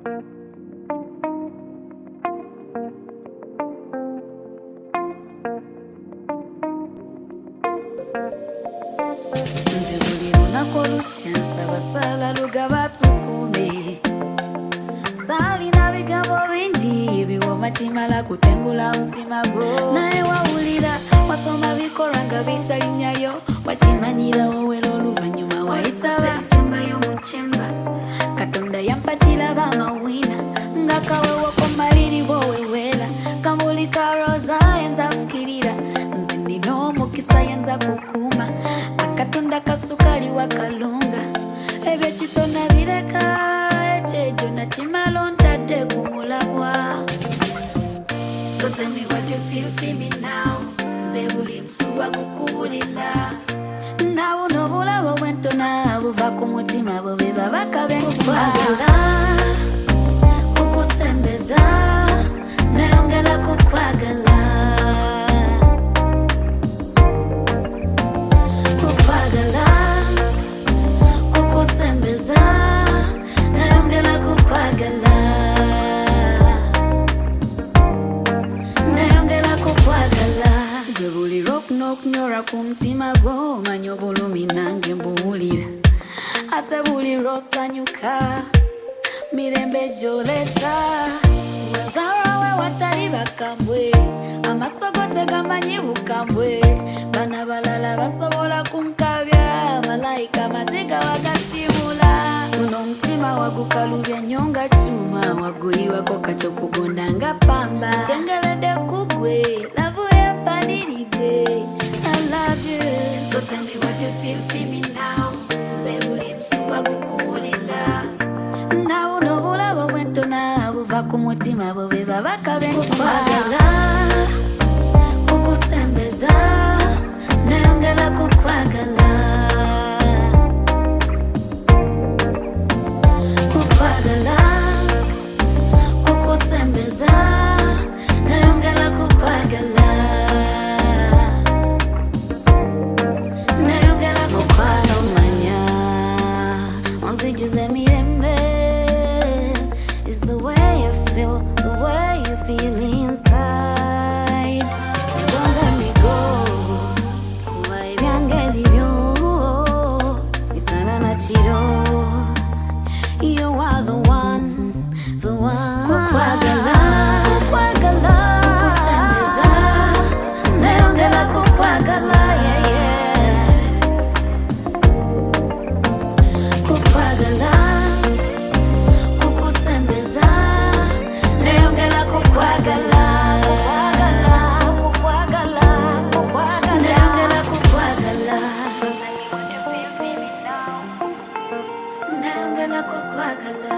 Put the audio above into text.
Nze buli lunaku olukyansa basala lugabatukume saalina bigambo bingi ebiwooma kimala kutengula mutima gwo naye wawulira wasoma bikolwa nga bitalinnya lyo wakimanyira wowera oluvannyuma wayisaba esembayo mu kyemba katonda yampatira baamawina nga kawewoko maliri bwowewera kambuli ka roza yenza fukirira nze nina omukisa yenza kukuuma akatonda kasukali wakalunga ebyo kitona bireka ekyejo nakimala ontadde ku mulamwa. So tell me what you feel me now nze buli msuwa kukuwulira nawe n'obulabo bwentona buva ku mutima bwe beba bakabe kukwagala kukusembeza nayongera kukwagala kukwagala kukusembeza nayongera kukwagala nayongera kukwagala gwe buli lwofu n'okunyolwa ku mutima gwo omanya obulumi nange mbuwulira ate buli lw'osanyuka mirembe gy'oleeta wazaalwawe watali bakambwe amaso go tegamanyi bukambwe bana balala basobola kunkabya malayika maziga wagasiibula guno omutima wagukalubya nnyo nga kyuma waguyiwako kati okugonda nga pamba tengeredde ku gwe lavu empaniridde I love you. So tell me what you feel me now nze buli msuwa gukuwulira nawe n'obulabo bwentona buva ku mutima bwe beba bakabe kukwagala kukusembeza nayongera kukwagala kukwagala kukusembeza nayongera kukwagala nayongera kukwagala omanya onzijuza emirembe is the way you feel, the way you feel inside. So don't let me go. Kuba ebyange bibyo misana na kiro. You are the one, the one. Kukwagala, kukwagala, kukusembeza nayongera kukwagala, yeah, yeah. Kukwagala kukusembeza nayongera kukwagala kukwagala kukwagala nayongera kukwagala nayongera kukwagala